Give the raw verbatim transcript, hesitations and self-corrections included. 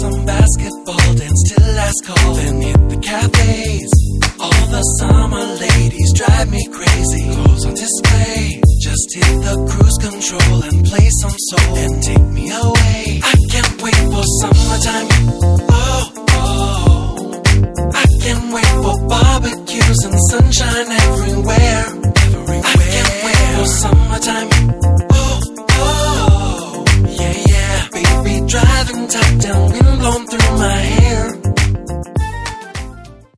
some basketball, dance till last call, then hit the cafes. All the summer ladies drive me crazy. Clothes on display, just hit the cruise control and play some soul and take me away. I can't wait for summertime. Oh, oh, I can't wait for barbecues and sunshine and